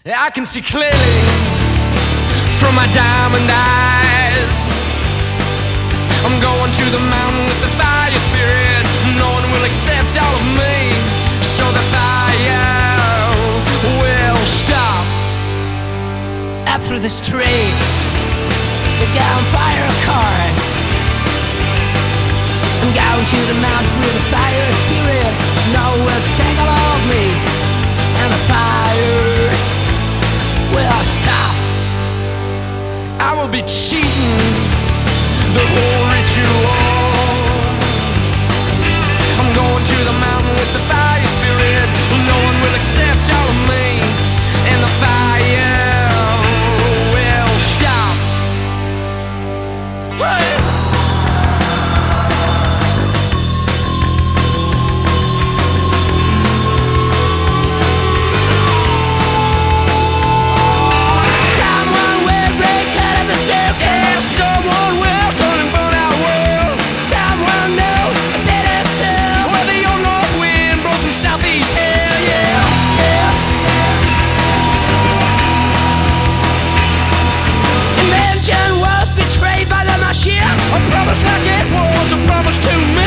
I can see clearly from my diamond eyes. I'm going to the mountain with the fire spirit. No one will accept all of me, so the fire will stop. Up through the streets, the gunfire cars. I'm going to the mountain with the fire spirit. No one will take all of me, and the fire will stop. I will be cheating the whole ritual. I'm going to the mountain with the fire spirit. No one will accept all of me, and the fire will stop. Hey! Someone will turn and burn our world. Someone new, a better soul. Where the old north wind blows through southeast hell, yeah. Invention was betrayed by the machine. A promise like it was a promise to me.